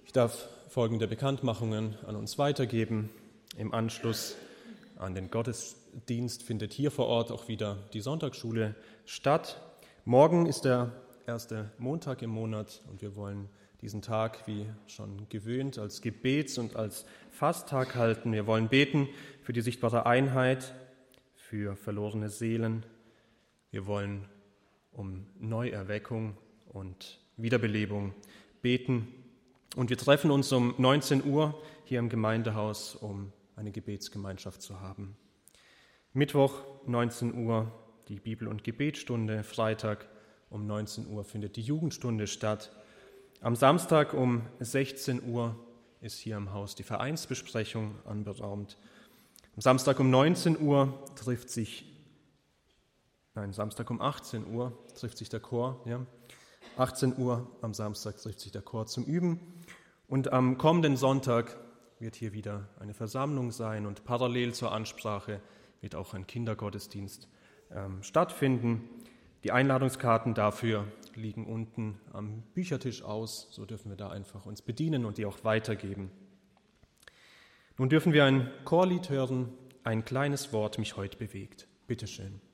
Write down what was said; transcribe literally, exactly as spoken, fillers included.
Ich darf folgende Bekanntmachungen an uns weitergeben. Im Anschluss an den Gottesdienst findet hier vor Ort auch wieder die Sonntagsschule statt. Morgen ist der erste Montag im Monat und wir wollen diesen Tag, wie schon gewöhnt, als Gebets- und als Fasttag halten. Wir wollen beten für die sichtbare Einheit, für verlorene Seelen. Wir wollen um Neuerweckung und Wiederbelebung beten. Und wir treffen uns um neunzehn Uhr hier im Gemeindehaus, um eine Gebetsgemeinschaft zu haben. Mittwoch neunzehn Uhr die Bibel- und Gebetsstunde. Freitag um neunzehn Uhr findet die Jugendstunde statt. Am Samstag um sechzehn Uhr ist hier im Haus die Vereinsbesprechung anberaumt. Am Samstag um neunzehn Uhr trifft sich, nein, Samstag um achtzehn Uhr trifft sich der Chor, ja. achtzehn Uhr am Samstag trifft sich der Chor zum Üben. Und am kommenden Sonntag wird hier wieder eine Versammlung sein und parallel zur Ansprache wird auch ein Kindergottesdienst ähm, stattfinden. Die Einladungskarten dafür liegen unten am Büchertisch aus, so dürfen wir da einfach uns bedienen und die auch weitergeben. Nun dürfen wir ein Chorlied hören, ein kleines Wort mich heute bewegt. Bitte schön.